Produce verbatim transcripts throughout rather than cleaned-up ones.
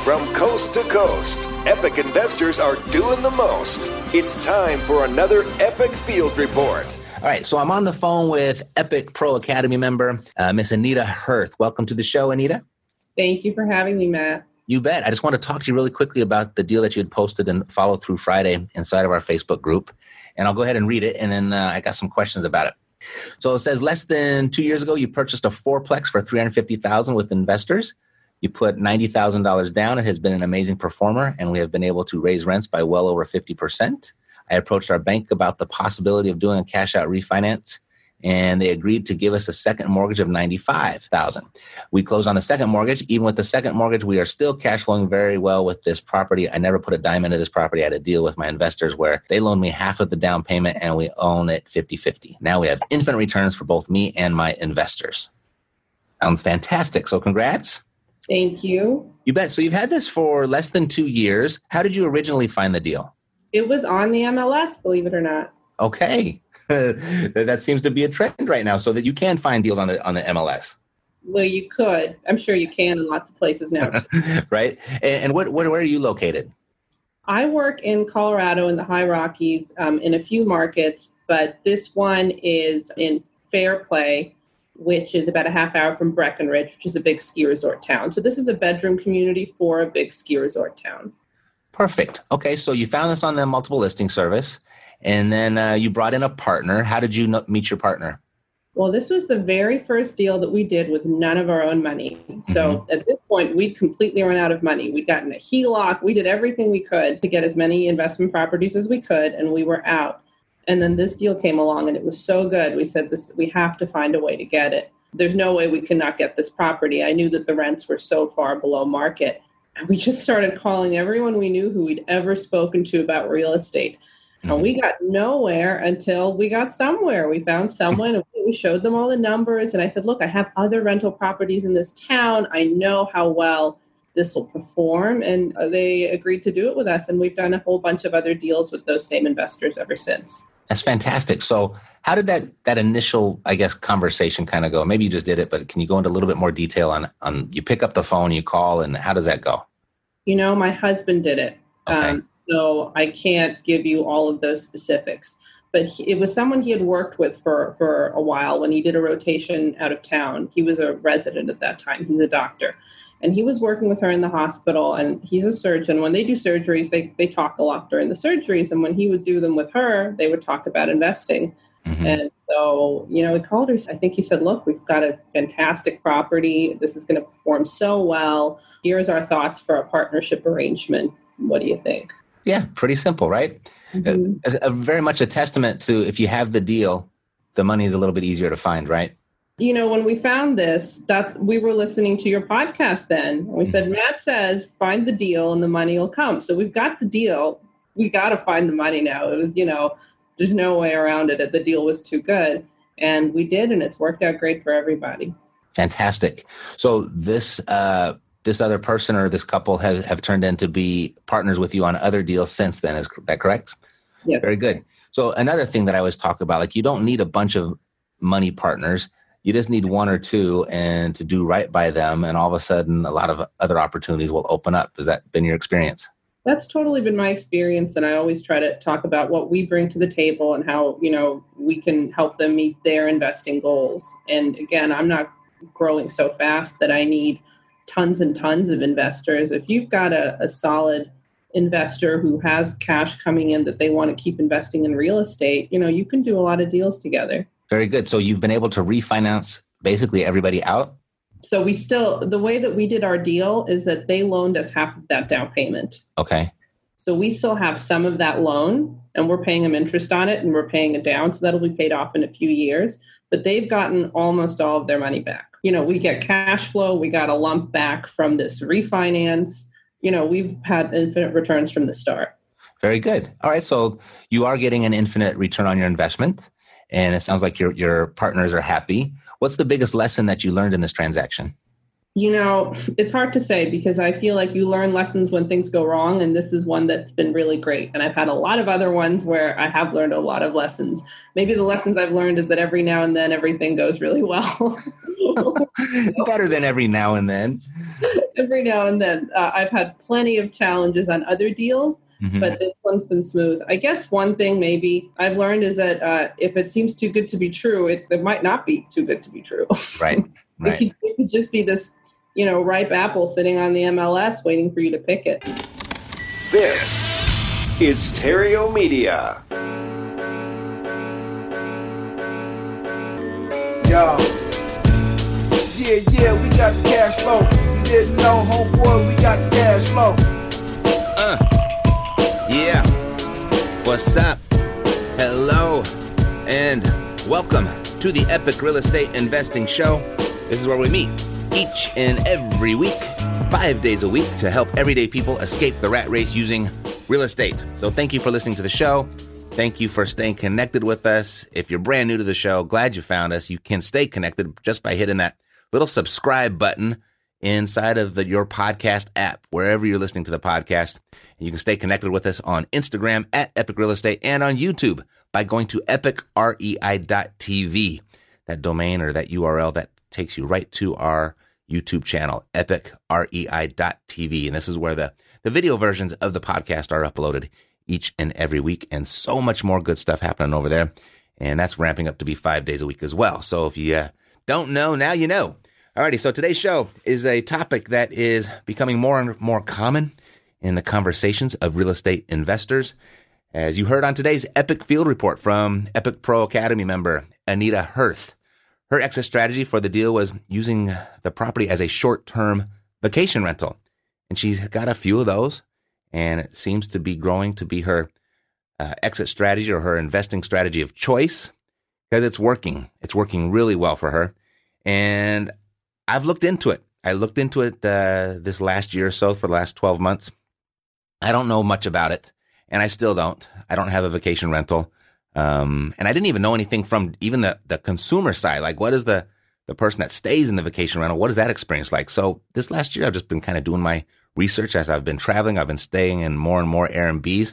From coast to coast, Epic investors are doing the most. It's time for another Epic Field Report. All right, so I'm on the phone with Epic Pro Academy member, uh, Miss Anita Hirth. Welcome to the show, Anita. Thank you for having me, Matt. You bet. I just want to talk to you really quickly about the deal that you had posted and Follow Through Friday inside of our Facebook group. And I'll go ahead and read it, and then uh, I got some questions about it. So it says, less than two years ago, you purchased a fourplex for three hundred fifty thousand dollars with investors. You put ninety thousand dollars down. It has been an amazing performer, and we have been able to raise rents by well over fifty percent. I approached our bank about the possibility of doing a cash-out refinance, and they agreed to give us a second mortgage of ninety-five thousand dollars. We closed on the second mortgage. Even with the second mortgage, we are still cash flowing very well with this property. I never put a dime into this property. I had a deal with my investors where they loaned me half of the down payment, and we own it fifty-fifty. Now we have infinite returns for both me and my investors. Sounds fantastic. So congrats. Thank you. You bet. So you've had this for less than two years. How did you originally find the deal? It was on the M L S, believe it or not. Okay. That seems to be a trend right now, so that you can find deals on the on the M L S. Well, you could. I'm sure you can in lots of places now. Right. And, and what, what, where are you located? I work in Colorado in the High Rockies um, in a few markets, but this one is in Fairplay, which is about a half hour from Breckenridge, which is a big ski resort town. So this is a bedroom community for a big ski resort town. Perfect. Okay, so you found this on the multiple listing service, and then uh, you brought in a partner. How did you no- meet your partner? Well, this was the very first deal that we did with none of our own money. So mm-hmm. At this point, we'd completely run out of money. We'd gotten a H E L O C. We did everything we could to get as many investment properties as we could, and we were out. And then this deal came along, and it was so good. We said, "This, we have to find a way to get it. There's no way we cannot get this property." I knew that the rents were so far below market. And we just started calling everyone we knew who we'd ever spoken to about real estate. Mm-hmm. And we got nowhere until we got somewhere. We found someone, and we showed them all the numbers. And I said, "Look, I have other rental properties in this town. I know how well this will perform." And they agreed to do it with us. And we've done a whole bunch of other deals with those same investors ever since. That's fantastic. So how did that that initial, I guess, conversation kind of go? Maybe you just did it, but can you go into a little bit more detail on, on you pick up the phone, you call, and how does that go? You know, my husband did it. Okay. Um, so I can't give you all of those specifics. But he, it was someone he had worked with for, for a while when he did a rotation out of town. He was a resident at that time. He's a doctor. And he was working with her in the hospital, and he's a surgeon. When they do surgeries, they, they talk a lot during the surgeries. And when he would do them with her, they would talk about investing. Mm-hmm. And so, you know, we called her. I think he said, "Look, we've got a fantastic property. This is going to perform so well. Here's our thoughts for a partnership arrangement. What do you think?" Yeah, pretty simple, right? Mm-hmm. A, a very much a testament to if you have the deal, the money is a little bit easier to find, right? You know, when we found this, that's we were listening to your podcast then. We mm-hmm. said, Matt says, find the deal and the money will come. So we've got the deal. We got to find the money now. It was, you know, there's no way around it. The deal was too good. And we did, and it's worked out great for everybody. Fantastic. So this uh, this other person or this couple have, have turned in to be partners with you on other deals since then. Is that correct? Yeah. Very good. So another thing that I always talk about, like you don't need a bunch of money partners. You just need one or two and to do right by them. And all of a sudden, a lot of other opportunities will open up. Has that been your experience? That's totally been my experience. And I always try to talk about what we bring to the table and how, you know, we can help them meet their investing goals. And again, I'm not growing so fast that I need tons and tons of investors. If you've got a, a solid investor who has cash coming in that they want to keep investing in real estate, you know, you can do a lot of deals together. Very good. So you've been able to refinance basically everybody out? So we still, the way that we did our deal is that they loaned us half of that down payment. Okay. So we still have some of that loan and we're paying them interest on it and we're paying it down. So that'll be paid off in a few years, but they've gotten almost all of their money back. You know, we get cash flow. We got a lump back from this refinance. You know, we've had infinite returns from the start. Very good. All right. So you are getting an infinite return on your investment. And it sounds like your your partners are happy. What's the biggest lesson that you learned in this transaction? You know, it's hard to say because I feel like you learn lessons when things go wrong. And this is one that's been really great. And I've had a lot of other ones where I have learned a lot of lessons. Maybe the lessons I've learned is that every now and then everything goes really well. Better than every now and then. Every now and then. Uh, I've had plenty of challenges on other deals, mm-hmm. but this one's been smooth. I guess one thing maybe I've learned is that uh, if it seems too good to be true, it, it might not be too good to be true. Right. Right. It could, it could just be this, you know, ripe apple sitting on the M L S waiting for you to pick it. This is Theriault Media. Yo. Yeah, yeah, we got the cash flow. You didn't know, homeboy, we got the cash flow. Uh. Yeah. What's up? Hello. And welcome to the Epic Real Estate Investing Show. This is where we meet each and every week, five days a week, to help everyday people escape the rat race using real estate. So thank you for listening to the show. Thank you for staying connected with us. If you're brand new to the show, glad you found us. You can stay connected just by hitting that little subscribe button inside of the, your podcast app, wherever you're listening to the podcast. And you can stay connected with us on Instagram at Epic Real Estate and on YouTube by going to epic rei dot t v. That domain or that U R L that takes you right to our YouTube channel, epic rei dot t v. And this is where the, the video versions of the podcast are uploaded each and every week, and so much more good stuff happening over there. And that's ramping up to be five days a week as well. So if you uh, don't know, now you know. Alrighty, so today's show is a topic that is becoming more and more common in the conversations of real estate investors. As you heard on today's Epic Field Report from Epic Pro Academy member Anita Hirth, her exit strategy for the deal was using the property as a short-term vacation rental. And she's got a few of those, and it seems to be growing to be her uh, exit strategy or her investing strategy of choice because it's working. It's working really well for her. And I've looked into it. I looked into it uh, this last year or so for the last twelve months. I don't know much about it, and I still don't. I don't have a vacation rental. Um, and I didn't even know anything from even the, the consumer side. Like, what is the, the person that stays in the vacation rental? What is that experience like? So this last year, I've just been kind of doing my research as I've been traveling. I've been staying in more and more Airbnbs,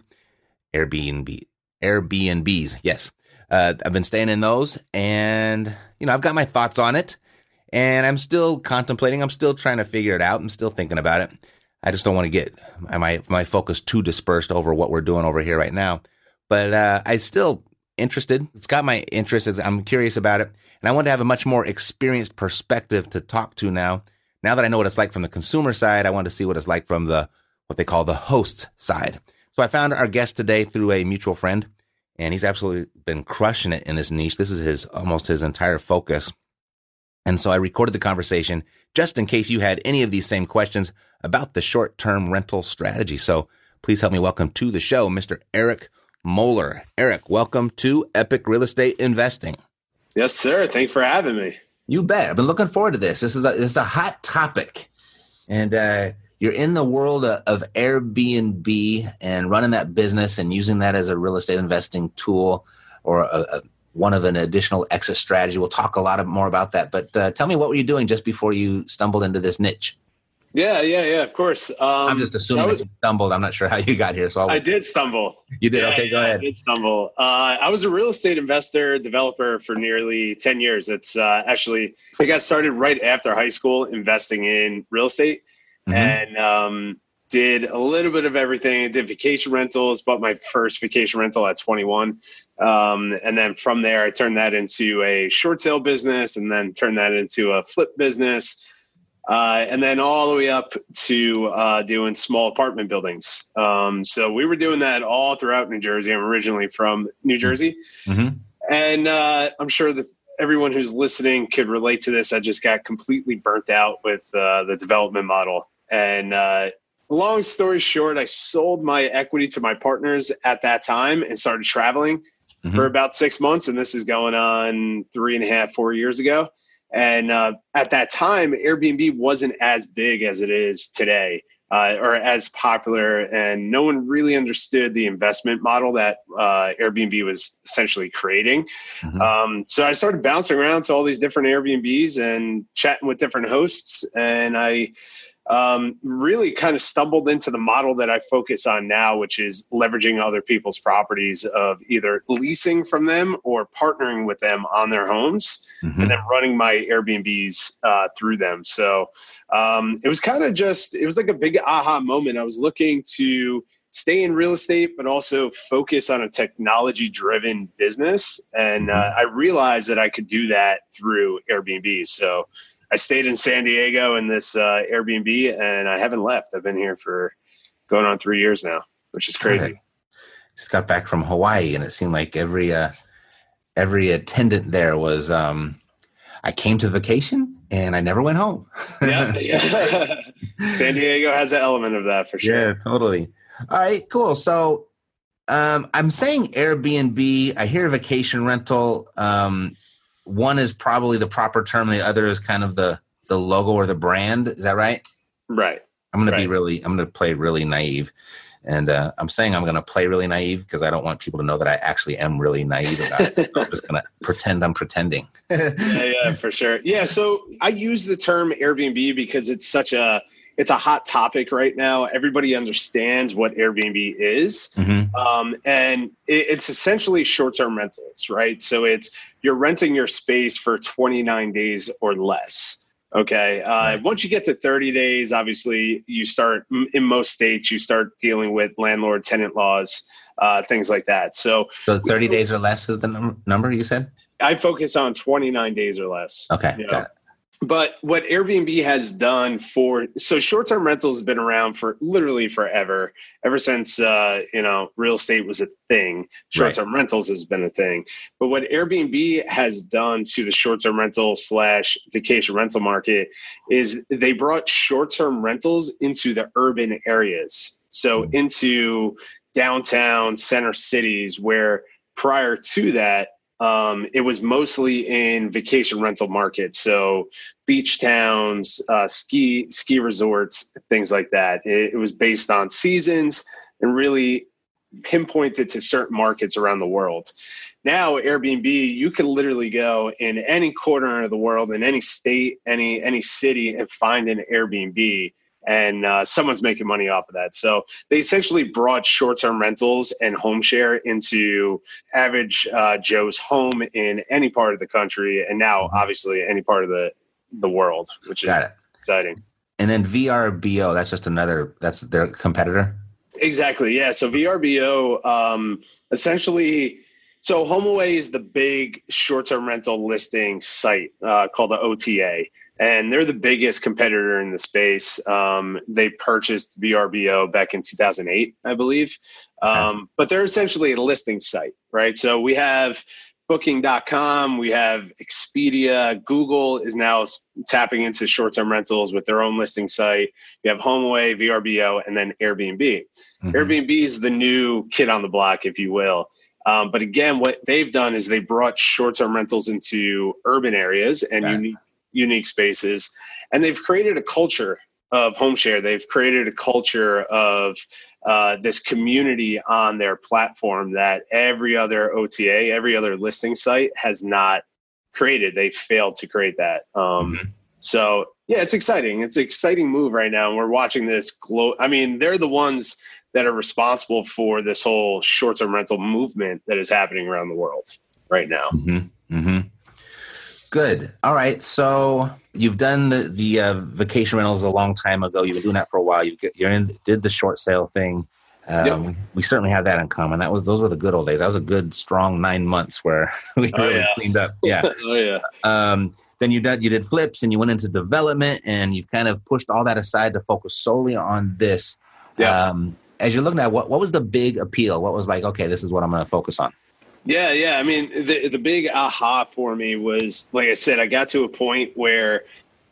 Airbnb, Airbnbs. Yes. Uh, I've been staying in those, and, you know, I've got my thoughts on it, and I'm still contemplating. I'm still trying to figure it out. I'm still thinking about it. I just don't want to get my, my focus too dispersed over what we're doing over here right now. But uh, I still interested. It's got my interest. I'm curious about it. And I want to have a much more experienced perspective to talk to now. Now that I know what it's like from the consumer side, I want to see what it's like from the what they call the host's side. So I found our guest today through a mutual friend, and he's absolutely been crushing it in this niche. This is his almost his entire focus. And so I recorded the conversation just in case you had any of these same questions about the short-term rental strategy. So please help me welcome to the show, Mister Eric Moeller. Eric, welcome to Epic Real Estate Investing. Yes, sir. Thanks for having me. You bet. I've been looking forward to this. This is a, this is a hot topic. And uh, you're in the world of, of Airbnb and running that business and using that as a real estate investing tool or a, a, one of an additional exit strategy. We'll talk a lot of, more about that. But uh, tell me, what were you doing just before you stumbled into this niche? Yeah, yeah, yeah, of course. Um, I'm just assuming so, that you stumbled. I'm not sure how you got here. So I'll... I did stumble. You did? Yeah, okay, go yeah, ahead. I did stumble. Uh, I was a real estate investor, developer for nearly ten years. It's uh, actually, I got started right after high school investing in real estate mm-hmm. and um, did a little bit of everything. I did vacation rentals, bought my first vacation rental at twenty-one. Um, and then from there, I turned that into a short sale business and then turned that into a flip business. Uh, and then all the way up to uh, doing small apartment buildings. Um, so we were doing that all throughout New Jersey. I'm originally from New Jersey. Mm-hmm. And uh, I'm sure that everyone who's listening could relate to this. I just got completely burnt out with uh, the development model. And uh, long story short, I sold my equity to my partners at that time and started traveling mm-hmm. for about six months. And this is going on three and a half, four years ago. And uh, at that time, Airbnb wasn't as big as it is today. uh, or as popular, and no one really understood the investment model that uh, Airbnb was essentially creating. Mm-hmm. Um, so I started bouncing around to all these different Airbnbs and chatting with different hosts, and I um, really kind of stumbled into the model that I focus on now, which is leveraging other people's properties, of either leasing from them or partnering with them on their homes, mm-hmm. and then running my Airbnbs uh, through them. So um, it was kind of just, it was like a big aha moment. I was looking to stay in real estate, but also focus on a technology driven business. And uh, I realized that I could do that through Airbnb. So I stayed in San Diego in this uh, Airbnb, and I haven't left. I've been here for going on three years now, which is crazy. Right. Just got back from Hawaii, and it seemed like every uh, every attendant there was, um, I came to vacation and I never went home. Yeah, yeah. San Diego has an element of that for sure. Yeah, totally. All right, cool. So um, I'm saying Airbnb. I hear vacation rental. Um, One is probably the proper term. The other is kind of the, the logo or the brand. Is that right? Right. I'm going right. to be really, I'm going to play really naive. And uh, I'm saying I'm going to play really naive because I don't want people to know that I actually am really naive about it. So I'm just going to pretend I'm pretending. yeah, yeah, for sure. Yeah. So I use the term Airbnb because it's such a, it's a hot topic right now. Everybody understands what Airbnb is. Mm-hmm. Um, and it, it's essentially short-term rentals, right? So it's, you're renting your space for twenty-nine days or less. Okay. Uh, right. Once you get to thirty days, obviously you start, in most states, you start dealing with landlord tenant laws, uh, things like that. So, so thirty days or less is the num- number you said? I focus on twenty-nine days or less. Okay. You know? Got it. But what Airbnb has done for, so short-term rentals has been around for literally forever, ever since, uh, you know, real estate was a thing. Short-term right. rentals has been a thing. But what Airbnb has done to the short-term rental slash vacation rental market is they brought short-term rentals into the urban areas. So mm-hmm. into downtown center cities, where prior to that, Um, it was mostly in vacation rental markets. So beach towns, uh, ski, ski resorts, things like that. It, it was based on seasons and really pinpointed to certain markets around the world. Now Airbnb, you can literally go in any corner of the world, in any state, any, any city, and find an Airbnb. And uh, someone's making money off of that. So they essentially brought short-term rentals and home share into average uh, Joe's home in any part of the country, and now obviously any part of the the world, which is exciting. And then V R B O, that's just another, that's their competitor? Exactly, yeah. So V R B O, um, essentially, so HomeAway is the big short-term rental listing site uh, called the O T A. And they're the biggest competitor in the space. Um, they purchased V R B O back in two thousand eight, I believe. Um, okay. But they're essentially a listing site, right? So we have booking dot com, we have Expedia, Google is now tapping into short-term rentals with their own listing site. You have HomeAway, V R B O, and then Airbnb. Mm-hmm. Airbnb is the new kid on the block, if you will. Um, but again, what they've done is they brought short-term rentals into urban areas and okay. unique unique spaces, and they've created a culture of home share. They've created a culture of uh, this community on their platform that every other O T A, every other listing site has not created. They failed to create that. Um, mm-hmm. So yeah, it's exciting. It's an exciting move right now. And we're watching this glow. I mean, they're the ones that are responsible for this whole short-term rental movement that is happening around the world right now. Mm-hmm. Mm-hmm. Good. All right. So you've done the, the uh, vacation rentals a long time ago. You've been doing that for a while. You you're in, did the short sale thing. Um, yep. We certainly have that in common. That was those were the good old days. That was a good, strong nine months where we oh, really yeah. cleaned up. Yeah. oh yeah. Um, then you did you did flips and you went into development, and you've kind of pushed all that aside to focus solely on this. Yeah. Um, as you're looking at what what was the big appeal? What was like, okay, this is what I'm going to focus on. Yeah, yeah. I mean, the the big aha for me was, like I said, I got to a point where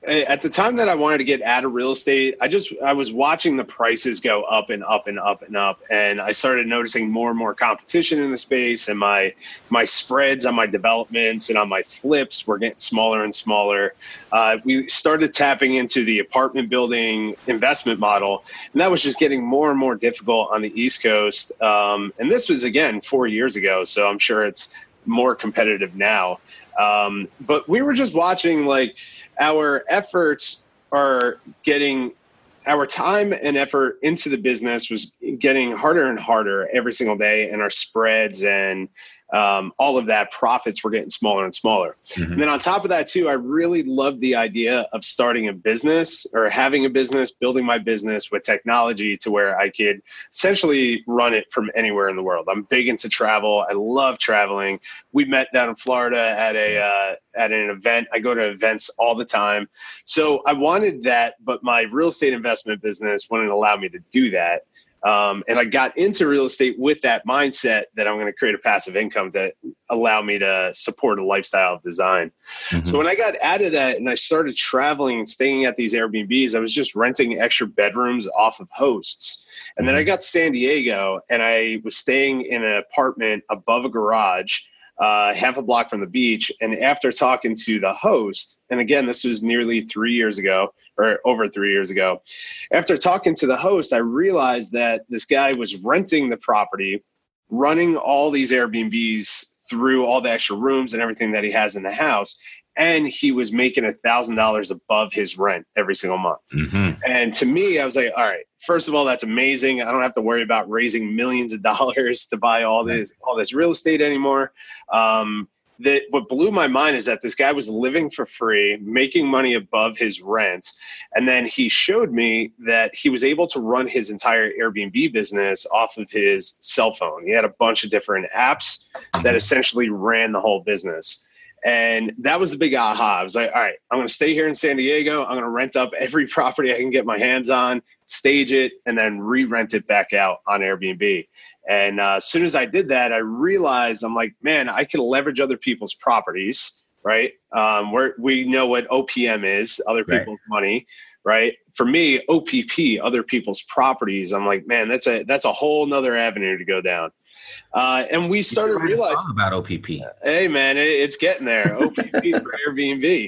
At the time that I wanted to get out of real estate, I just, I was watching the prices go up and up and up and up. And I started noticing more and more competition in the space, and my, my spreads on my developments and on my flips were getting smaller and smaller. Uh, we started tapping into the apartment building investment model, and that was just getting more and more difficult on the East Coast. Um, and this was, again, four years ago. So I'm sure it's more competitive now. Um, but we were just watching, like, our efforts are getting, our time and effort into the business was getting harder and harder every single day. And our spreads and um, all of that, profits were getting smaller and smaller. Mm-hmm. And then on top of that too, I really loved the idea of starting a business or having a business, building my business with technology to where I could essentially run it from anywhere in the world. I'm big into travel. I love traveling. We met down in Florida at a, uh, at an event. I go to events all the time. So I wanted that, but my real estate investment business wouldn't allow me to do that. Um, and I got into real estate with that mindset that I'm going to create a passive income to allow me to support a lifestyle of design. Mm-hmm. So when I got out of that and I started traveling and staying at these Airbnbs, I was just renting extra bedrooms off of hosts. And then I got to San Diego and I was staying in an apartment above a garage, uh, half a block from the beach. And after talking to the host, and again, this was nearly three years ago, or over three years ago. After talking to the host, I realized that this guy was renting the property, running all these Airbnbs through all the extra rooms and everything that he has in the house. And he was making a thousand dollars above his rent every single month. Mm-hmm. And to me, I was like, all right, first of all, that's amazing. I don't have to worry about raising millions of dollars to buy all this, all this real estate anymore. Um, That what blew my mind is that this guy was living for free, making money above his rent. And then he showed me that he was able to run his entire Airbnb business off of his cell phone. He had a bunch of different apps that essentially ran the whole business. And that was the big aha. I was like, all right, I'm going to stay here in San Diego. I'm going to rent up every property I can get my hands on, stage it, and then re-rent it back out on Airbnb. And uh, as soon as I did that, I realized, I'm like, man, I can leverage other people's properties, right? Um, we're, we know what O P M is, other people's right. money, right? For me, O P P, other people's properties, I'm like, man, that's a that's a whole nother avenue to go down. Uh, and we started realizing about O P P. Hey, man, it, it's getting there. O P P for Airbnb.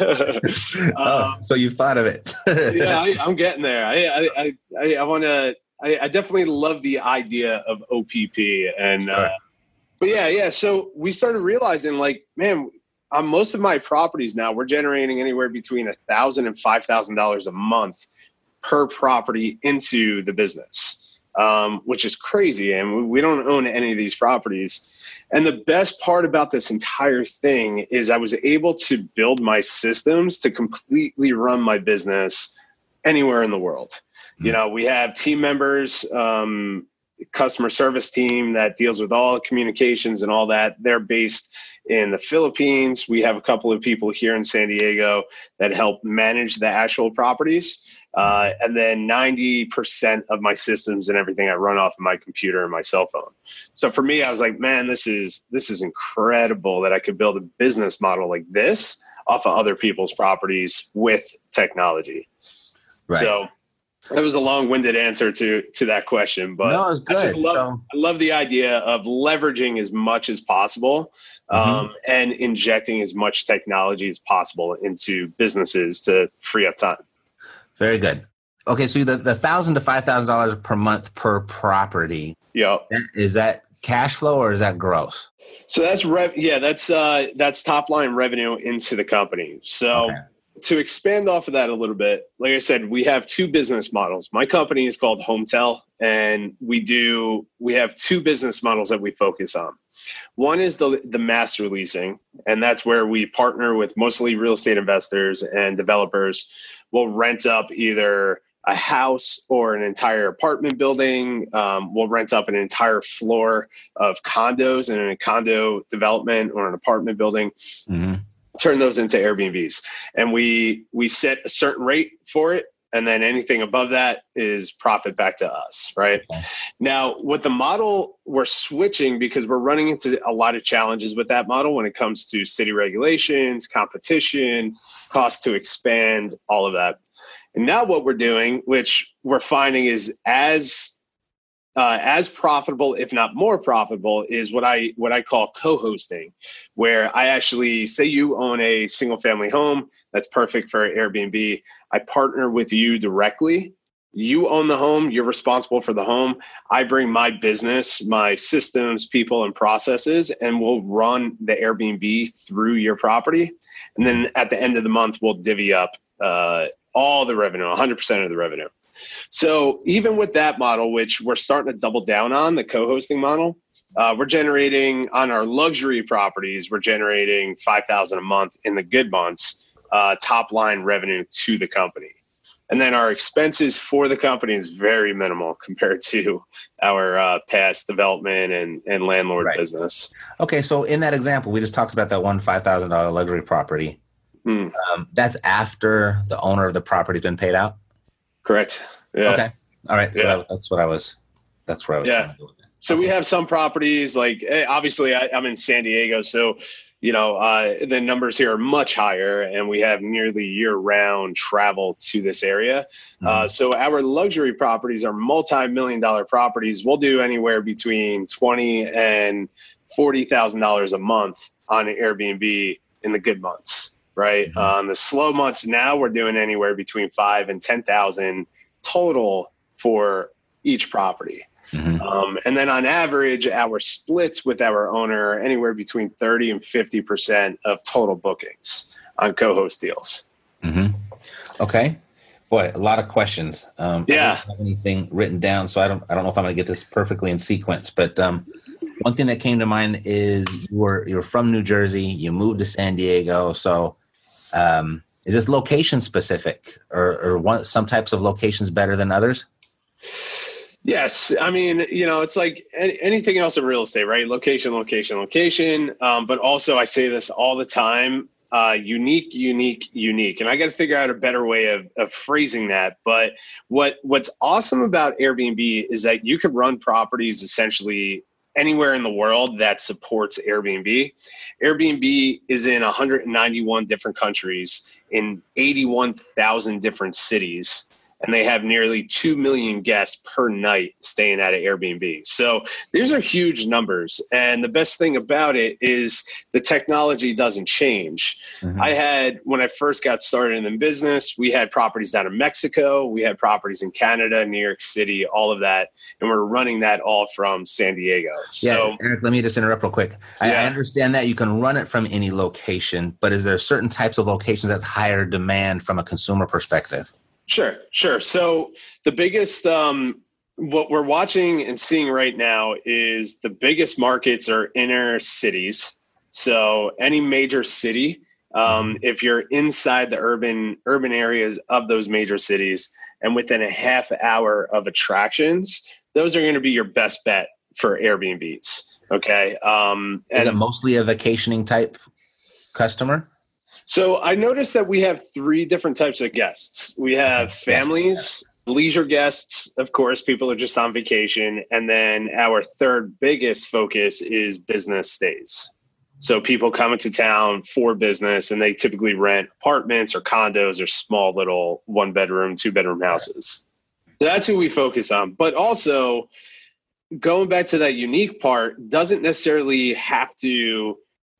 uh, oh, so you thought of it? yeah, I, I'm getting there. I I I, I want to. I, I definitely love the idea of O P P, and sure. uh, but yeah, yeah. So we started realizing, like, man, on most of my properties now, we're generating anywhere between a thousand and five thousand dollars a month per property into the business, um, which is crazy. And we, we don't own any of these properties. And the best part about this entire thing is I was able to build my systems to completely run my business anywhere in the world. You know, we have team members, um, customer service team that deals with all the communications and all that. They're based in the Philippines. We have a couple of people here in San Diego that help manage the actual properties. Uh, and then ninety percent of my systems and everything I run off of my computer and my cell phone. So for me, I was like, man, this is this is incredible that I could build a business model like this off of other people's properties with technology. Right. So that was a long-winded answer to to that question, but no, it's good. I just love, so, I love the idea of leveraging as much as possible um, mm-hmm. and injecting as much technology as possible into businesses to free up time. Very good. Okay, so the the thousand to five thousand dollars per month per property. Yeah, is that cash flow or is that gross? So that's rev. Yeah, that's uh, that's top line revenue into the company. So. Okay. To expand off of that a little bit, like I said, we have two business models. My company is called HomeTel, and we do we have two business models that we focus on. One is the the master leasing, and that's where we partner with mostly real estate investors and developers. We'll rent up either a house or an entire apartment building. Um, we'll rent up an entire floor of condos in a condo development or an apartment building. Mm-hmm. Turn those into Airbnbs, and we we set a certain rate for it, And then anything above that is profit back to us, right? Okay. Now, with the model, we're switching because we're running into a lot of challenges with that model when it comes to city regulations, competition, cost to expand, all of that. And now what we're doing, which we're finding is as Uh, as profitable, if not more profitable, is what I what I call co-hosting, where I actually say you own a single family home that's perfect for Airbnb. I partner with you directly. You own the home. You're responsible for the home. I bring my business, my systems, people, and processes, and we'll run the Airbnb through your property. And then at the end of the month, we'll divvy up uh, all the revenue, one hundred percent of the revenue. So even with that model, which we're starting to double down on, the co-hosting model, uh, we're generating on our luxury properties, we're generating five thousand dollars a month in the good months, uh, top line revenue to the company. And then our expenses for the company is very minimal compared to our uh, past development and, and landlord right. business. Okay, so in that example, we just talked about that one five thousand dollars luxury property. Hmm. Um, that's after the owner of the property has been paid out? Correct. Yeah. Okay. All right. So yeah. that, that's what I was, that's where I was. Yeah. Trying to do with it. So okay. we have some properties like, obviously I, I'm in San Diego. So, you know, uh, the numbers here are much higher and we have nearly year round travel to this area. Mm-hmm. Uh, so our luxury properties are multi-million dollar properties. We'll do anywhere between twenty and forty thousand dollars a month on Airbnb in the good months. Right. Mm-hmm. Um, the slow months now we're doing anywhere between five and ten thousand total for each property. Mm-hmm. Um, and then on average, our splits with our owner are anywhere between thirty and fifty percent of total bookings on co-host deals. Mm-hmm. Okay. Boy, a lot of questions. Um, yeah. I don't have anything written down, so I don't, I don't know if I'm going to get this perfectly in sequence, but um, one thing that came to mind is you were, you were from New Jersey, you moved to San Diego. So, Um, is this location specific or, or one, some types of locations better than others? Yes. I mean, you know, it's like any, anything else in real estate, right? Location, location, location. Um, but also I say this all the time, uh, unique, unique, unique. And I got to figure out a better way of, of phrasing that. But what, what's awesome about Airbnb is that you can run properties essentially anywhere in the world that supports Airbnb. Airbnb is in one hundred ninety-one different countries in eighty-one thousand different cities. And they have nearly two million guests per night staying at an Airbnb. So these are huge numbers. And the best thing about it is the technology doesn't change. Mm-hmm. I had, when I first got started in the business, we had properties down in Mexico. We had properties in Canada, New York City, all of that. And we're running that all from San Diego. So, yeah, Eric, let me just interrupt real quick. I, yeah. I understand that you can run it from any location, but is there certain types of locations that higher demand from a consumer perspective? Sure, sure. So the biggest, um, what we're watching and seeing right now is the biggest markets are inner cities. So any major city, um, if you're inside the urban urban areas of those major cities and within a half hour of attractions, those are going to be your best bet for Airbnbs. Okay. Um, and is it mostly a vacationing type customer? So I noticed that we have three different types of guests. We have families, leisure guests, of course, people are just on vacation. And then our third biggest focus is business stays. So people come into town for business and they typically rent apartments or condos or small little one bedroom, two bedroom houses. So that's who we focus on. But also going back to that unique part doesn't necessarily have to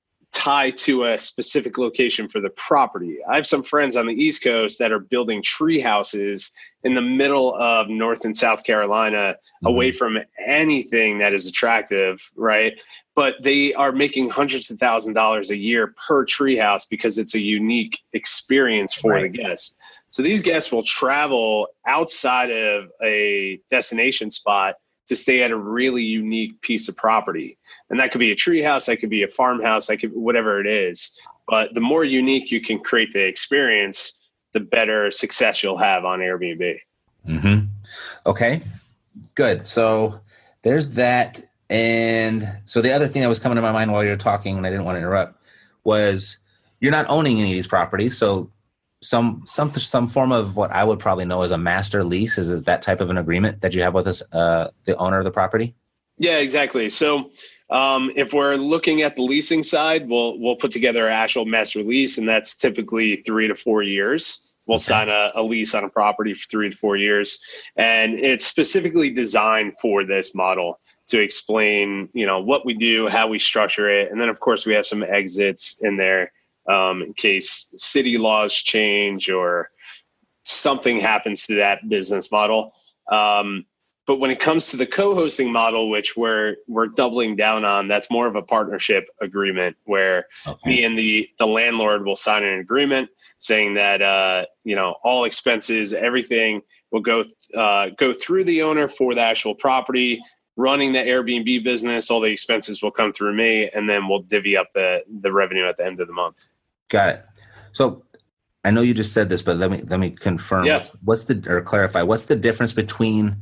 tie to a specific location for the property. I have some friends on the East Coast that are building tree houses in the middle of North and South Carolina, mm-hmm. away from anything that is attractive, right? But they are making hundreds of thousands of dollars a year per tree house because it's a unique experience for right. the guests. So these guests will travel outside of a destination spot to stay at a really unique piece of property. And that could be a tree house, that could be a farmhouse, that could whatever it is. But the more unique you can create the experience, the better success you'll have on Airbnb. Mm-hmm. Okay, good. So there's that. And so the other thing that was coming to my mind while you were talking, and I didn't want to interrupt, was you're not owning any of these properties. So some some some form of what I would probably know as a master lease? Is it that type of an agreement that you have with us, uh, the owner of the property? Yeah, exactly. So um, if we're looking at the leasing side, we'll we'll put together an actual master lease, and that's typically three to four years. We'll okay. sign a, a lease on a property for three to four years, and it's specifically designed for this model to explain, you know, what we do, how we structure it, and then of course we have some exits in there um, in case city laws change or something happens to that business model. Um, but when it comes to the co-hosting model, which we're we're doubling down on, that's more of a partnership agreement where okay. me and the the landlord will sign an agreement saying that, uh, you know, all expenses, everything will go uh, go through the owner for the actual property, running the Airbnb business. All the expenses will come through me, and then we'll divvy up the, the revenue at the end of the month. Got it. So I know you just said this, but let me let me confirm. Yeah. What's, what's the or clarify? What's the difference between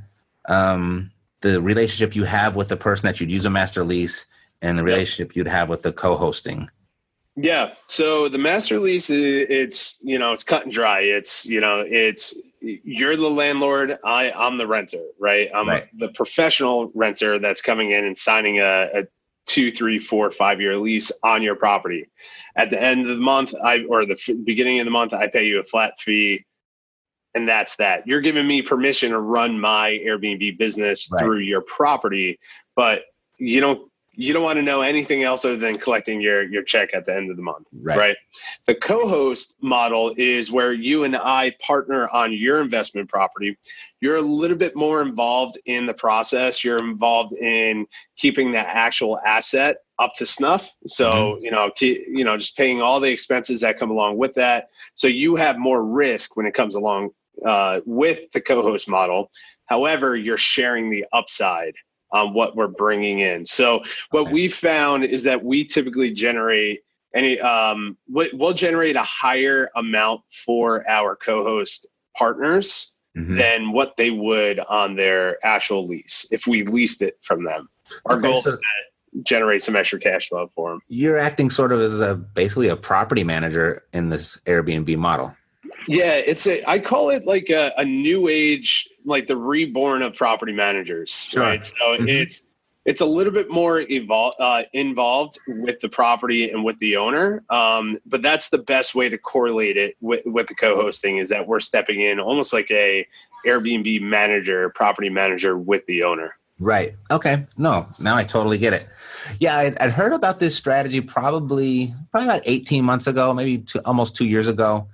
um, the relationship you have with the person that you'd use a master lease and the relationship yep. you'd have with the co-hosting? Yeah. So the master lease, it's, you know, it's cut and dry. It's, you know, it's, you're the landlord. I I'm the renter, right? I'm right. the professional renter that's coming in and signing a, a two, three, four, five year lease on your property. At the end of the month, I, or the f- beginning of the month, I pay you a flat fee. And that's that. You're giving me permission to run my Airbnb business right. through your property, but you don't, you don't want to know anything else other than collecting your, your check at the end of the month, right. right? The co-host model is where you and I partner on your investment property. You're a little bit more involved in the process. You're involved in keeping the actual asset up to snuff. So, mm-hmm. you know, keep, you know, just paying all the expenses that come along with that. So you have more risk when it comes along uh, with the co-host model. However, you're sharing the upside on what we're bringing in. So what okay. we found is that we typically generate any, um, we'll generate a higher amount for our co-host partners mm-hmm. than what they would on their actual lease if we leased it from them. Our okay, goal so is to generate some extra cash flow for them. You're acting sort of as a basically a property manager in this Airbnb model. Yeah, it's a, I call it like a, a new age, like the reborn of property managers, sure. right? So mm-hmm. it's, it's a little bit more evol- uh, involved with the property and with the owner. Um, but that's the best way to correlate it with, with the co-hosting is that we're stepping in almost like a Airbnb manager, property manager with the owner. Right. Okay. No, now I totally get it. Yeah. I'd, I'd heard about this strategy probably, probably about eighteen months ago, maybe two, almost two years ago.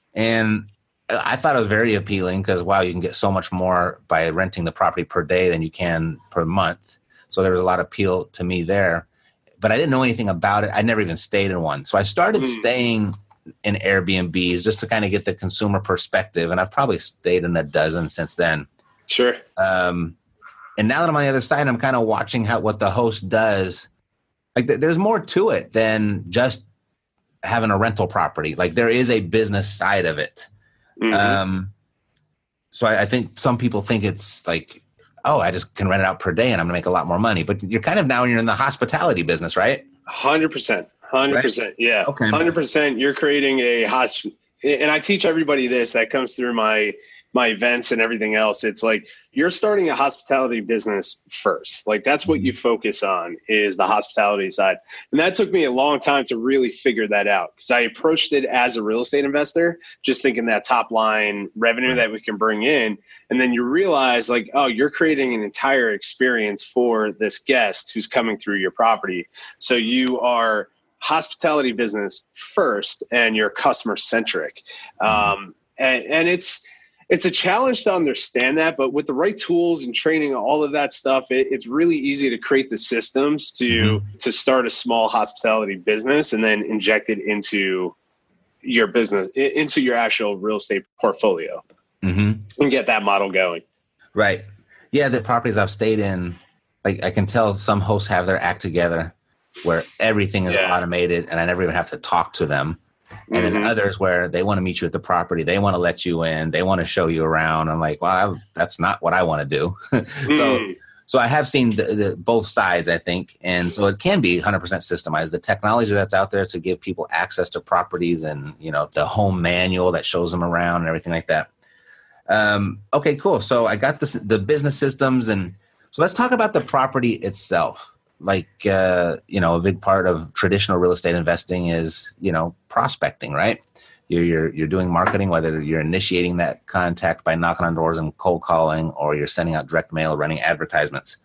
And I thought it was very appealing because, wow, you can get so much more by renting the property per day than you can per month. So there was a lot of appeal to me there. But I didn't know anything about it. I never even stayed in one. So I started mm. staying in Airbnbs just to kind of get the consumer perspective. And I've probably stayed in a dozen since then. Sure. Um, and now that I'm on the other side, I'm kind of watching how what the host does. Like th- there's more to it than just having a rental property. Like there is a business side of it. Mm-hmm. Um, so I, I think some people think it's like, oh, I just can rent it out per day and I'm gonna make a lot more money. But you're kind of now you're in the hospitality business, right? one hundred percent. one hundred percent. Right? Yeah. Okay. one hundred percent. You're creating a hosp. And I teach everybody this that comes through my my events and everything else. It's like you're starting a hospitality business first. Like that's what you focus on is the hospitality side. And that took me a long time to really figure that out because I approached it as a real estate investor, just thinking that top line revenue that we can bring in. And then you realize like, oh, you're creating an entire experience for this guest who's coming through your property. So you are hospitality business first and you're customer centric. Um, and, and it's, It's a challenge to understand that, but with the right tools and training, all of that stuff, it, it's really easy to create the systems to mm-hmm. to start a small hospitality business and then inject it into your business, into your actual real estate portfolio mm-hmm. and get that model going. Right. Yeah, the properties I've stayed in, like I can tell some hosts have their act together where everything is yeah. automated and I never even have to talk to them. And mm-hmm. then others where they want to meet you at the property. They want to let you in. They want to show you around. I'm like, well, that's not what I want to do. so, So I have seen the, the, both sides, I think. And so it can be one hundred percent systemized. The technology that's out there to give people access to properties and, you know, the home manual that shows them around and everything like that. Um, okay, cool. So I got this, the business systems. And so let's talk about the property itself. Like, uh, you know, a big part of traditional real estate investing is, you know, prospecting, right? You're, you're, you're doing marketing, whether you're initiating that contact by knocking on doors and cold calling, or you're sending out direct mail, running advertisements,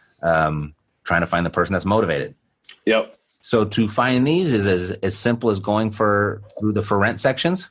um, trying to find the person that's motivated. Yep. So to find these is as, as simple as going for through the for rent sections.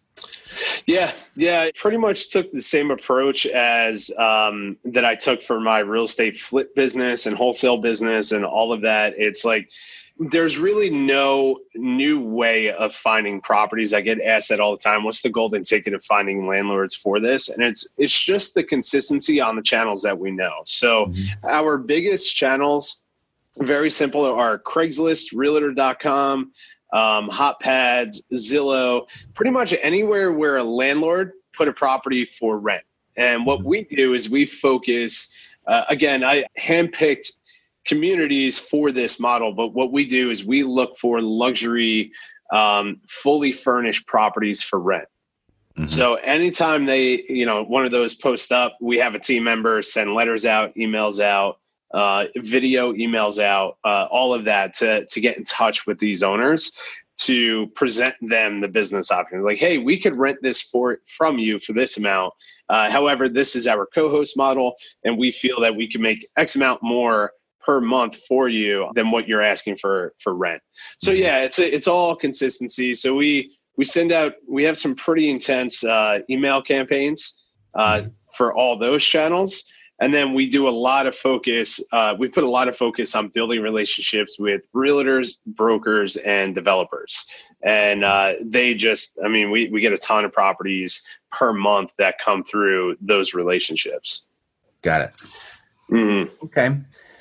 Yeah. Yeah. I pretty much took the same approach as um, that I took for my real estate flip business and wholesale business and all of that. It's like, there's really no new way of finding properties. I get asked that all the time. What's the golden ticket of finding landlords for this? And it's it's just the consistency on the channels that we know. So mm-hmm. our biggest channels, very simple, are Craigslist, Realtor dot com, um, HotPads, Zillow, pretty much anywhere where a landlord put a property for rent. And what we do is we focus, uh, again, I handpicked communities for this model, but what we do is we look for luxury, um, fully furnished properties for rent. Mm-hmm. So anytime they, you know, one of those post up, we have a team member send letters out, emails out, uh, video emails out, uh, all of that to to get in touch with these owners to present them the business option. Like, hey, we could rent this for from you for this amount. Uh, however, this is our co-host model, and we feel that we can make X amount more per month for you than what you're asking for for rent. So yeah, it's a, it's all consistency. So we we send out, we have some pretty intense uh, email campaigns uh, for all those channels. And then we do a lot of focus. Uh, we put a lot of focus on building relationships with realtors, brokers, and developers. And uh, they just, I mean, we, we get a ton of properties per month that come through those relationships. Got it. Mm-hmm. Okay.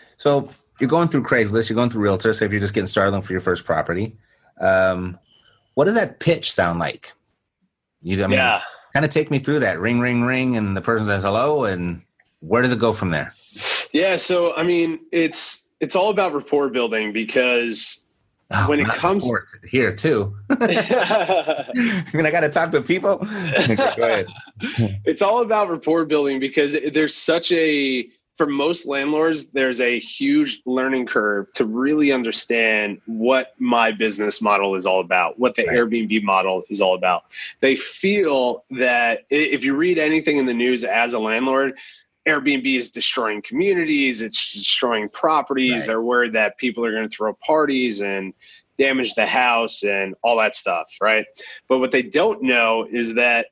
So you're going through Craigslist, you're going through Realtor. So if you're just getting started looking for your first property, um, what does that pitch sound like? You, I mean, yeah. kind of take me through that. Ring, ring, ring, and the person says hello, and where does it go from there? Yeah, so I mean, it's it's all about rapport building because oh, when it comes here too, I mean, I got to talk to people. Go ahead. It's all about rapport building because there's such a For most landlords, there's a huge learning curve to really understand what my business model is all about, what the right. Airbnb model is all about. They feel that if you read anything in the news as a landlord, Airbnb is destroying communities, it's destroying properties. Right. They're worried that people are going to throw parties and damage the house and all that stuff, right? But what they don't know is that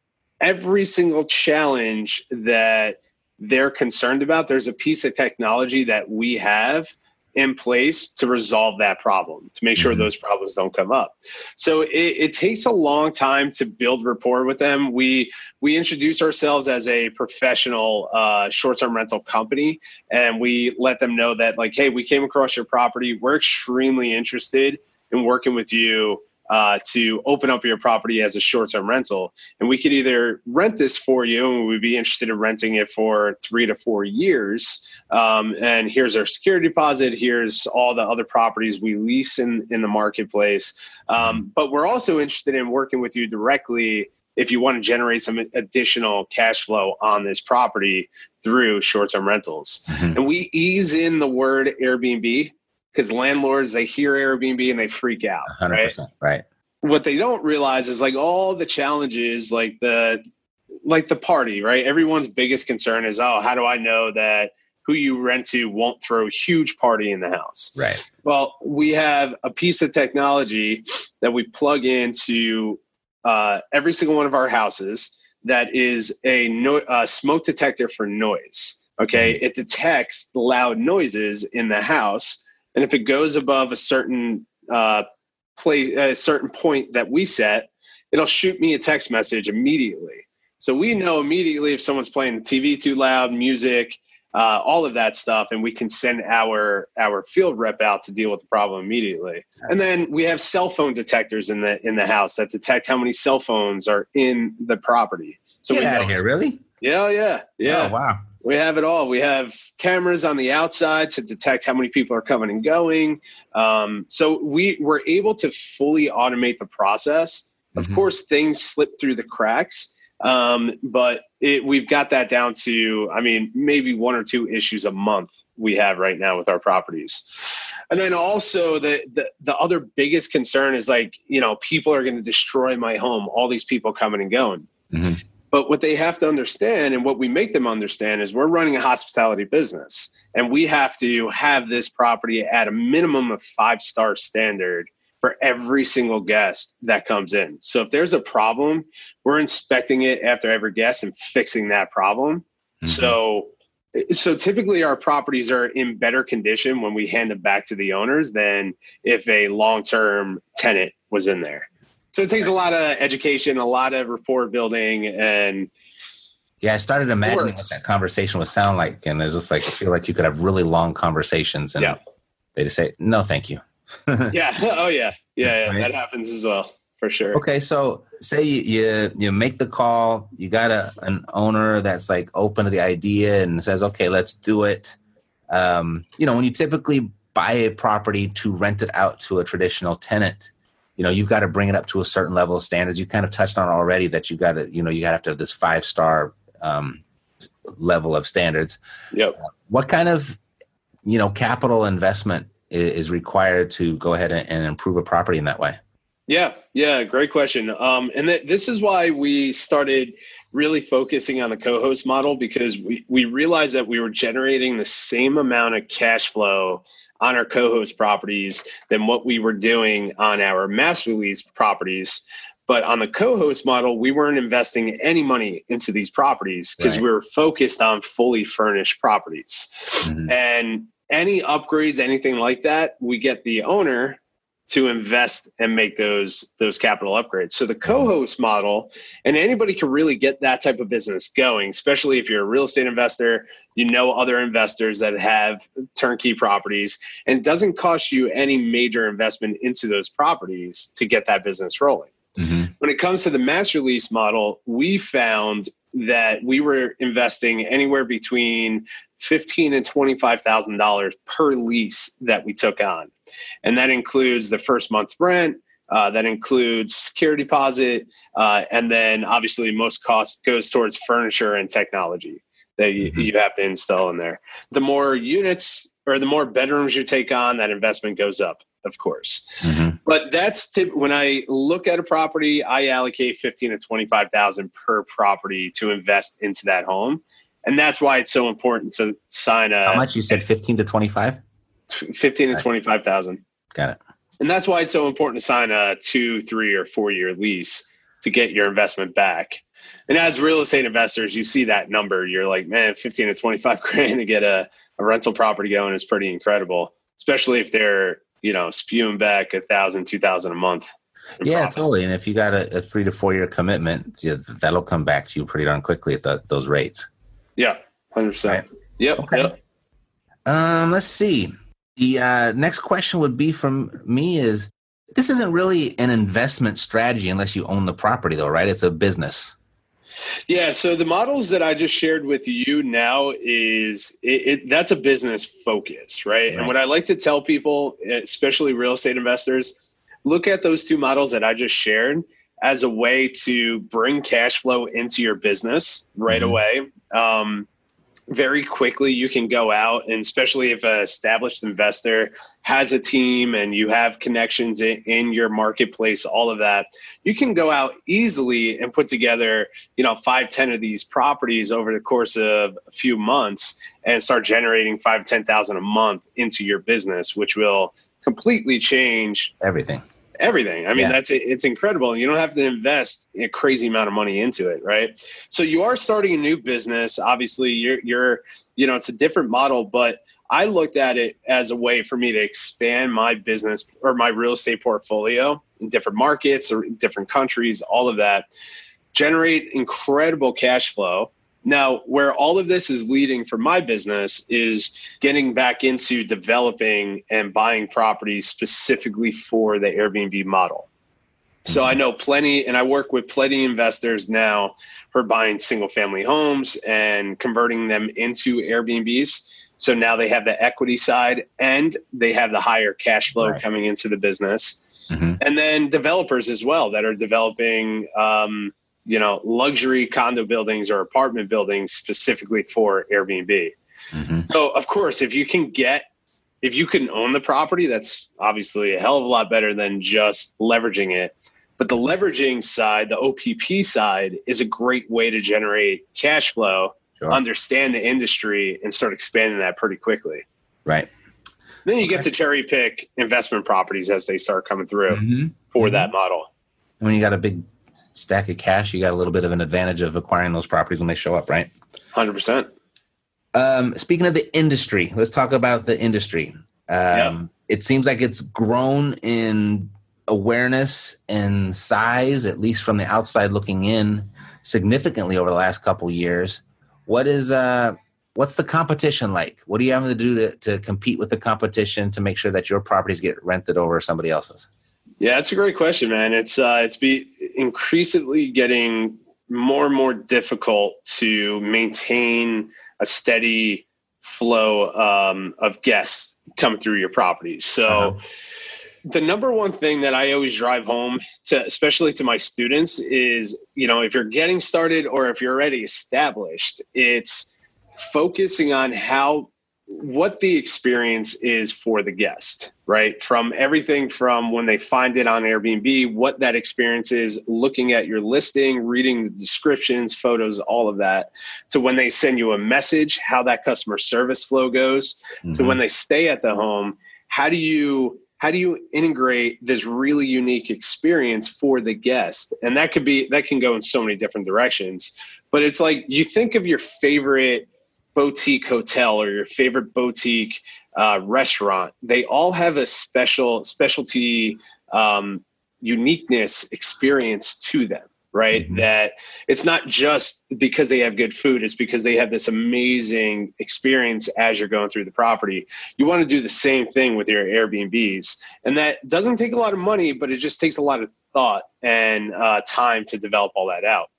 every single challenge that they're concerned about, there's a piece of technology that we have in place to resolve that problem, to make sure those problems don't come up. So it, it takes a long time to build rapport with them. We we introduce ourselves as a professional uh, short-term rental company, and we let them know that, like, hey, we came across your property. We're extremely interested in working with you Uh, to open up your property as a short-term rental. And we could either rent this for you, and we'd be interested in renting it for three to four years. Um, and here's our security deposit. Here's all the other properties we lease in, in the marketplace. Um, but we're also interested in working with you directly if you want to generate some additional cash flow on this property through short-term rentals. Mm-hmm. And we ease in the word Airbnb, because landlords, they hear Airbnb and they freak out, one hundred percent, right? Right. What they don't realize is like all the challenges, like the like the party, right? Everyone's biggest concern is, oh, how do I know that who you rent to won't throw a huge party in the house? Right. Well, we have a piece of technology that we plug into uh, every single one of our houses that is a no, uh, smoke detector for noise. Okay. Mm-hmm. It detects loud noises in the house. And if it goes above a certain uh, place, a certain point that we set, it'll shoot me a text message immediately. So we know immediately if someone's playing the T V too loud, music, uh, all of that stuff, and we can send our our field rep out to deal with the problem immediately. And then we have cell phone detectors in the in the house that detect how many cell phones are in the property. So Get we out know of here, really? Yeah, yeah, yeah. Oh, wow. We have it all. We have cameras on the outside to detect how many people are coming and going. Um, so we were able to fully automate the process. Of mm-hmm. course, things slip through the cracks, um, but it, we've got that down to, I mean, maybe one or two issues a month we have right now with our properties. And then also the, the, the other biggest concern is like, you know, people are going to destroy my home, all these people coming and going. Mm-hmm. But what they have to understand, and what we make them understand, is we're running a hospitality business, and we have to have this property at a minimum of five-star standard for every single guest that comes in. So if there's a problem, we're inspecting it after every guest and fixing that problem. Mm-hmm. So, so typically our properties are in better condition when we hand them back to the owners than if a long-term tenant was in there. So it takes a lot of education, a lot of rapport building, and yeah, I started imagining what that conversation would sound like, and it's just like I feel like you could have really long conversations, and yeah. they just say, "No, thank you." yeah. Oh, yeah. Yeah, yeah. Right? That happens as well, for sure. Okay, so say you you, you make the call, you got a an owner that's like open to the idea and says, "Okay, let's do it." Um, you know, when you typically buy a property to rent it out to a traditional tenant, you know, you've got to bring it up to a certain level of standards. You kind of touched on already that you got to, you know, you got to have to have this five star um, level of standards. Yep. What kind of, you know, capital investment is, is required to go ahead and, and improve a property in that way? Yeah. Yeah. Great question. Um, and th- this is why we started really focusing on the co-host model, because we, we realized that we were generating the same amount of cash flow on our co-host properties than what we were doing on our master lease properties. But on the co-host model, we weren't investing any money into these properties because right. we were focused on fully furnished properties. Mm-hmm. And any upgrades, anything like that, we get the owner to invest and make those those capital upgrades. So the co-host model, and anybody can really get that type of business going, especially if you're a real estate investor, you know other investors that have turnkey properties, and it doesn't cost you any major investment into those properties to get that business rolling. Mm-hmm. When it comes to the master lease model, we found that we were investing anywhere between fifteen thousand dollars and twenty-five thousand dollars per lease that we took on. And that includes the first month rent, uh, that includes security deposit, uh, and then obviously most cost goes towards furniture and technology that you, mm-hmm. you have to install in there. The more units or the more bedrooms you take on, that investment goes up, of course. Mm-hmm. But that's tip- when I look at a property, I allocate fifteen to twenty-five thousand per property to invest into that home. And that's why it's so important to sign a... How much? You said fifteen to twenty-five? fifteen to twenty-five thousand. Got it. And that's why it's so important to sign a two, three, or four year lease to get your investment back. And as real estate investors, you see that number, you're like, man, fifteen to twenty-five grand to get a, a rental property going is pretty incredible, especially if they're, you know, spewing back a thousand, two thousand a month. Yeah, profit. Totally. And if you got a, a three to four year commitment, yeah, that'll come back to you pretty darn quickly at the, those rates. Yeah, one hundred percent. Right. Yep. Okay. Yep. Um, let's see. The uh, next question would be from me is, this isn't really an investment strategy unless you own the property though, right? It's a business. Yeah. So the models that I just shared with you now is it, it that's a business focus, right? right? And what I like to tell people, especially real estate investors, look at those two models that I just shared as a way to bring cash flow into your business right mm-hmm. away. Um, very quickly, you can go out, and especially if an established investor has a team and you have connections in, in your marketplace, all of that, you can go out easily and put together, you know, five, ten of these properties over the course of a few months and start generating five, ten thousand a month into your business, which will completely change everything. Everything. I mean, yeah. that's it's incredible. You don't have to invest a crazy amount of money into it, right? So you are starting a new business. Obviously, you're you're you know, it's a different model, but I looked at it as a way for me to expand my business or my real estate portfolio in different markets or different countries, all of that, generate incredible cash flow. Now, where all of this is leading for my business is getting back into developing and buying properties specifically for the Airbnb model. So I know plenty, and I work with plenty of investors now who are buying single family homes and converting them into Airbnbs. So now they have the equity side and they have the higher cash flow right. coming into the business. Mm-hmm. And then developers as well that are developing, um, you know, luxury condo buildings or apartment buildings specifically for Airbnb. Mm-hmm. So of course, if you can get, if you can own the property, that's obviously a hell of a lot better than just leveraging it. But the leveraging side, the O P P side, is a great way to generate cash flow, sure. understand the industry, and start expanding that pretty quickly. Right. Then you okay. get to cherry pick investment properties as they start coming through mm-hmm. for mm-hmm. that model. When you got a big stack of cash, you got a little bit of an advantage of acquiring those properties when they show up, right? one hundred percent. Um, speaking of the industry, let's talk about the industry. Um, yeah. It seems like it's grown in awareness and size, at least from the outside looking in, significantly over the last couple of years. What is uh, what's the competition like? What do you have to do to, to compete with the competition to make sure that your properties get rented over somebody else's? Yeah, that's a great question, man. It's uh, it's be increasingly getting more and more difficult to maintain a steady flow um, of guests coming through your properties. So uh-huh. the number one thing that I always drive home to, especially to my students, is, you know, if you're getting started or if you're already established, it's focusing on how, what the experience is for the guest, right? From everything from when they find it on Airbnb, what that experience is, looking at your listing, reading the descriptions, photos, all of that, to when they send you a message, how that customer service flow goes, mm-hmm. to when they stay at the home, how do you how do you integrate this really unique experience for the guest? And that could be, that can go in so many different directions, but it's like, you think of your favorite boutique hotel or your favorite boutique uh, restaurant. They all have a special specialty um, uniqueness experience to them, right? Mm-hmm. That it's not just because they have good food, it's because they have this amazing experience as you're going through the property. You want to do the same thing with your Airbnbs. And that doesn't take a lot of money, but it just takes a lot of thought and uh, time to develop all that out.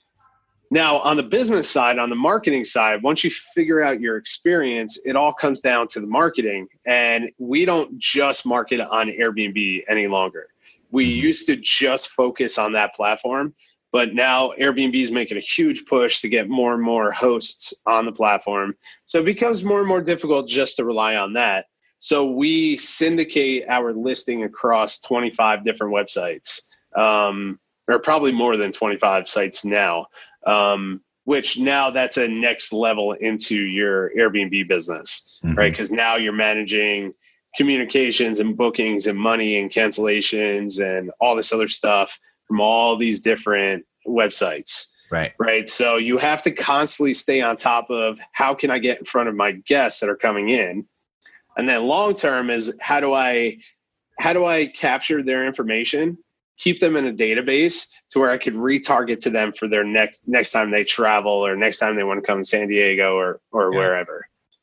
Now, on the business side, on the marketing side, once you figure out your experience, it all comes down to the marketing. And we don't just market on Airbnb any longer. We used to just focus on that platform, but now Airbnb is making a huge push to get more and more hosts on the platform. So it becomes more and more difficult just to rely on that. So we syndicate our listing across twenty-five different websites, um, or probably more than twenty-five sites now. Um, which now that's a next level into your Airbnb business, mm-hmm. right? Because now you're managing communications and bookings and money and cancellations and all this other stuff from all these different websites, right? Right. So you have to constantly stay on top of how can I get in front of my guests that are coming in, and then long term is how do I how do I capture their information, keep them in a database to where I could retarget to them for their next next time they travel or next time they want to come to San Diego or or yeah. wherever.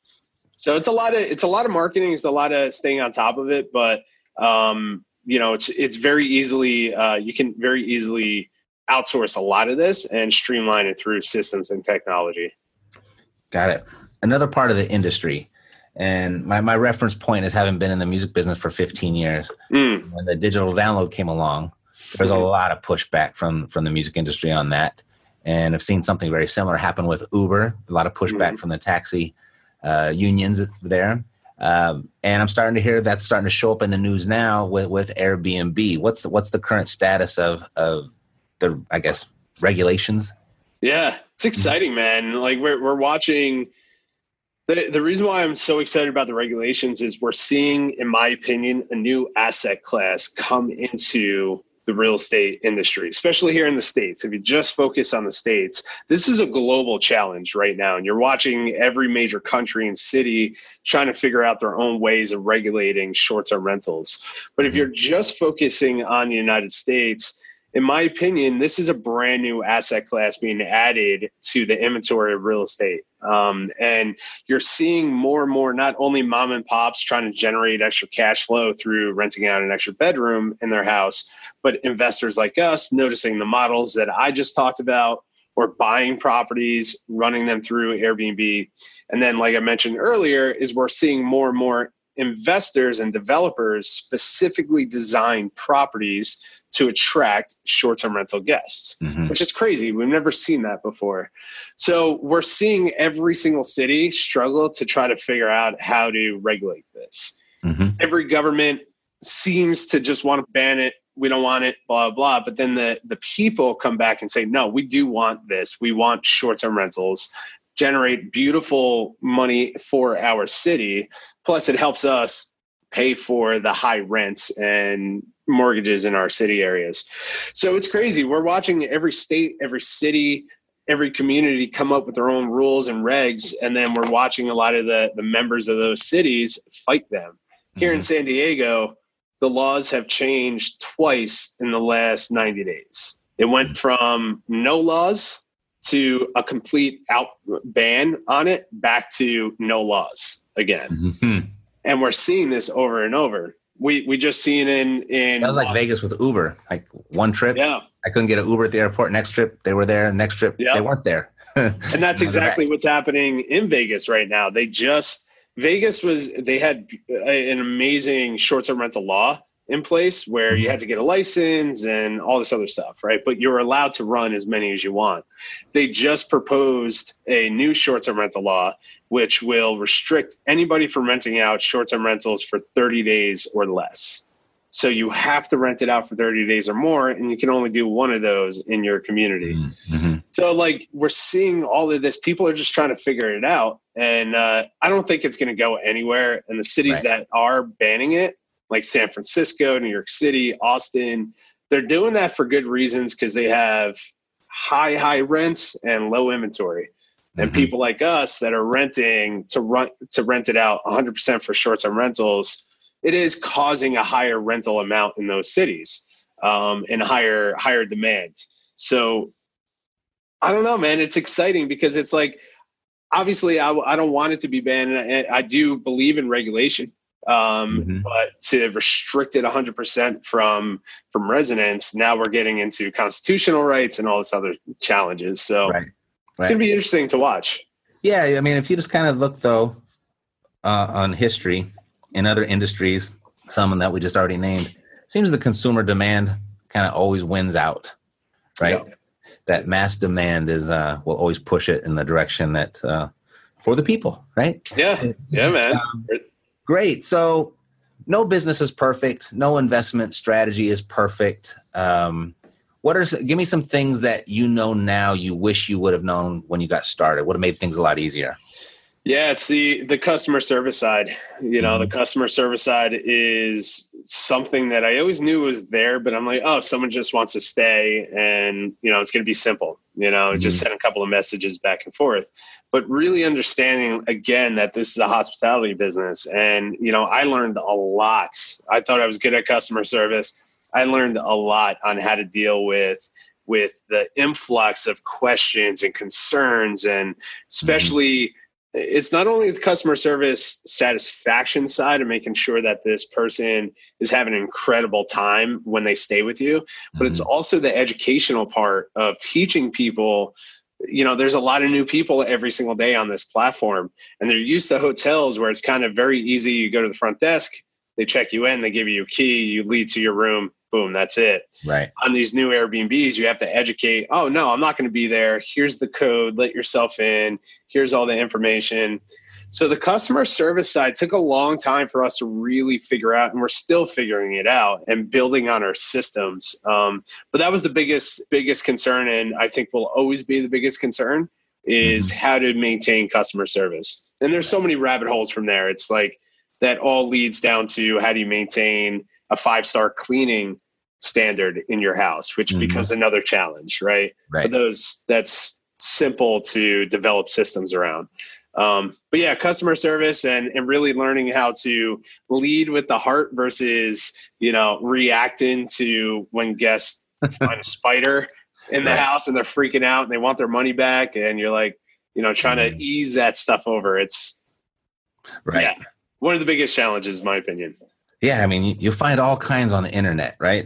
So it's a lot of it's a lot of marketing, it's a lot of staying on top of it, but um, you know, it's it's very easily uh, you can very easily outsource a lot of this and streamline it through systems and technology. Got it. Another part of the industry, and my, my reference point is having been in the music business for fifteen years. Mm. When the digital download came along, there's a lot of pushback from, from the music industry on that. And I've seen something very similar happen with Uber, a lot of pushback mm-hmm. from the taxi uh, unions there. Um, and I'm starting to hear that's starting to show up in the news now with, with Airbnb. What's the, what's the current status of, of the, I guess, regulations? Yeah, it's exciting, man. Like we're, we're watching. The, the reason why I'm so excited about the regulations is we're seeing, in my opinion, a new asset class come into the real estate industry, especially here in the States. If you just focus on the States, this is a global challenge right now. And you're watching every major country and city trying to figure out their own ways of regulating short-term rentals. But if you're just focusing on the United States, in my opinion, this is a brand new asset class being added to the inventory of real estate. Um, and you're seeing more and more, not only mom and pops trying to generate extra cash flow through renting out an extra bedroom in their house, but investors like us noticing the models that I just talked about, or buying properties, running them through Airbnb. And then, like I mentioned earlier, is we're seeing more and more investors and developers specifically design properties to attract short-term rental guests, mm-hmm. which is crazy. We've never seen that before. So we're seeing every single city struggle to try to figure out how to regulate this. Mm-hmm. Every government seems to just want to ban it. We don't want it, blah, blah. But then the, the people come back and say, no, we do want this. We want short-term rentals, generate beautiful money for our city. Plus, it helps us pay for the high rents and mortgages in our city areas. So it's crazy. We're watching every state, every city, every community come up with their own rules and regs. And then we're watching a lot of the, the members of those cities fight them. Here mm-hmm. in San Diego, the laws have changed twice in the last ninety days. It went from no laws to a complete out ban on it, back to no laws again. Mm-hmm. And we're seeing this over and over. We we just seen in in that was like Vegas with Uber. Like one trip, yeah, I couldn't get an Uber at the airport. Next trip, they were there. Next trip, yep. they weren't there. And that's exactly what's happening in Vegas right now. They just Vegas was they had a, an amazing short-term rental law in place where mm-hmm. you had to get a license and all this other stuff, right? But you're allowed to run as many as you want. They just proposed a new short-term rental law, which will restrict anybody from renting out short-term rentals for thirty days or less. So you have to rent it out for thirty days or more, and you can only do one of those in your community. Mm-hmm. So like we're seeing all of this. People are just trying to figure it out. And uh, I don't think it's going to go anywhere. And the cities right. that are banning it, like San Francisco, New York City, Austin, they're doing that for good reasons because they have high, high rents and low inventory. And mm-hmm. people like us that are renting to run to rent it out one hundred percent for short-term rentals, it is causing a higher rental amount in those cities um, and higher higher demand. So I don't know, man. It's exciting because it's like, obviously, I, I don't want it to be banned. And I, I do believe in regulation. Um, mm-hmm. But to restrict it one hundred percent from from residents, now we're getting into constitutional rights and all this other challenges. So right. Right. It's going to be interesting to watch. Yeah, I mean, if you just kind of look, though, uh, on history in other industries, some that we just already named, it seems the consumer demand kind of always wins out, right? Yeah. That mass demand is uh, will always push it in the direction that uh, for the people, right? Yeah, yeah, man. Um, Great. So no business is perfect. No investment strategy is perfect. Um, what are, give me some things that you know now you wish you would have known when you got started. Would have made things a lot easier. Yeah, it's the, the customer service side. You know, mm-hmm. the customer service side is something that I always knew was there, but I'm like, oh, someone just wants to stay and, you know, it's going to be simple, you know, mm-hmm. just send a couple of messages back and forth. But really understanding, again, that this is a hospitality business. And, you know, I learned a lot. I thought I was good at customer service. I learned a lot on how to deal with with the influx of questions and concerns. And especially, mm-hmm. it's not only the customer service satisfaction side of making sure that this person is having an incredible time when they stay with you, but mm-hmm. it's also the educational part of teaching people. You know, there's a lot of new people every single day on this platform, and they're used to hotels where it's kind of very easy. You go to the front desk, they check you in, they give you a key, you lead to your room, boom, that's it. Right. On these new Airbnbs, you have to educate. Oh, no, I'm not going to be there. Here's the code. Let yourself in. Here's all the information. So the customer service side took a long time for us to really figure out, and we're still figuring it out and building on our systems. Um, but that was the biggest, biggest concern, and I think will always be the biggest concern is mm-hmm. how to maintain customer service. And there's so many rabbit holes from there. It's like that all leads down to how do you maintain a five-star cleaning standard in your house, which mm-hmm. becomes another challenge, right? Right. But those that's simple to develop systems around. Um, but yeah, customer service and, and really learning how to lead with the heart versus, you know, reacting to when guests find a spider in the right. house and they're freaking out and they want their money back. And you're like, you know, trying mm-hmm. to ease that stuff over. It's right. yeah, one of the biggest challenges, in my opinion. Yeah. I mean, you, you find all kinds on the internet, right?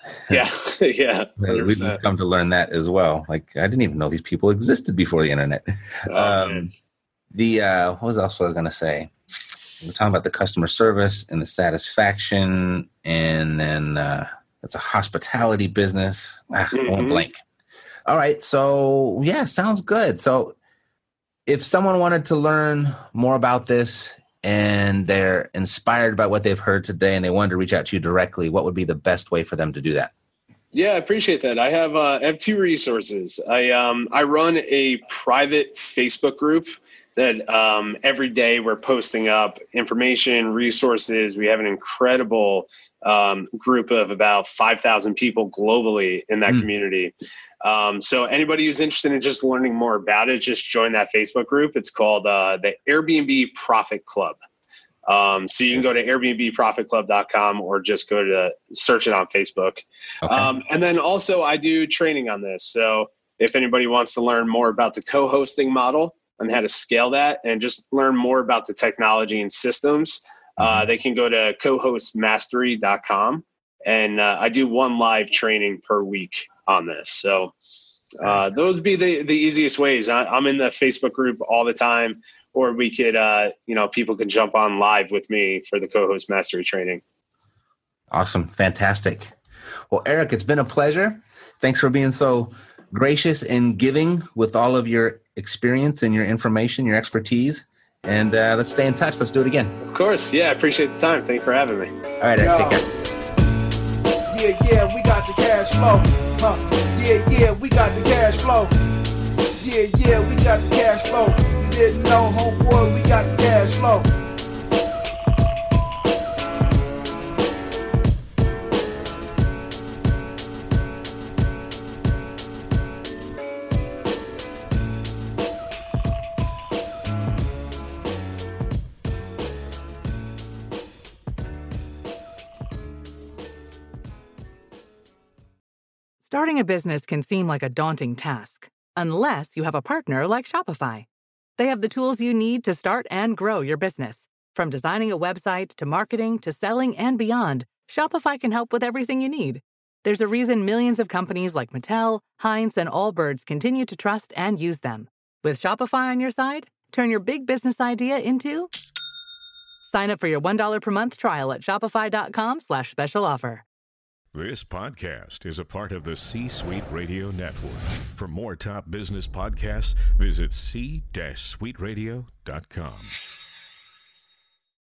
Yeah, yeah. We've come to learn that as well. Like, I didn't even know these people existed before the internet. Oh, um, the uh, what was else I was going to say? We're talking about the customer service and the satisfaction, and then uh, it's a hospitality business. Ah, mm-hmm. I went blank. All right, so yeah, sounds good. So, if someone wanted to learn more about this and they're inspired by what they've heard today and they wanted to reach out to you directly, what would be the best way for them to do that? Yeah, I appreciate that. I have uh, I have two resources. I um I run a private Facebook group that um, every day we're posting up information, resources. We have an incredible um, group of about five thousand people globally in that mm. community. Um, so anybody who's interested in just learning more about it, just join that Facebook group. It's called uh, the Airbnb Profit Club. Um, so you can go to airbnb profit club dot com or just go to search it on Facebook. Okay. Um, and then also I do training on this. So if anybody wants to learn more about the co-hosting model and how to scale that and just learn more about the technology and systems, mm-hmm. uh, they can go to co host mastery dot com. And uh, I do one live training per week on this. So uh, those would be the, the easiest ways. I, I'm in the Facebook group all the time, or we could, uh, you know, people can jump on live with me for the co-host mastery training. Awesome. Fantastic. Well, Eric, it's been a pleasure. Thanks for being so gracious and giving with all of your experience and your information, your expertise. And uh, let's stay in touch. Let's do it again. Of course. Yeah. I appreciate the time. Thanks for having me. All right, Eric, take care. Yeah, yeah, we got the cash flow. Huh. Yeah, yeah, we got the cash flow. Yeah, yeah, we got the cash flow. You didn't know, homeboy, we got the cash flow. Starting a business can seem like a daunting task, unless you have a partner like Shopify. They have the tools you need to start and grow your business. From designing a website to marketing to selling and beyond, Shopify can help with everything you need. There's a reason millions of companies like Mattel, Heinz, and Allbirds continue to trust and use them. With Shopify on your side, turn your big business idea into... Sign up for your one dollar per month trial at shopify.com slash special offer. This podcast is a part of the C-Suite Radio Network. For more top business podcasts, visit c suite radio dot com.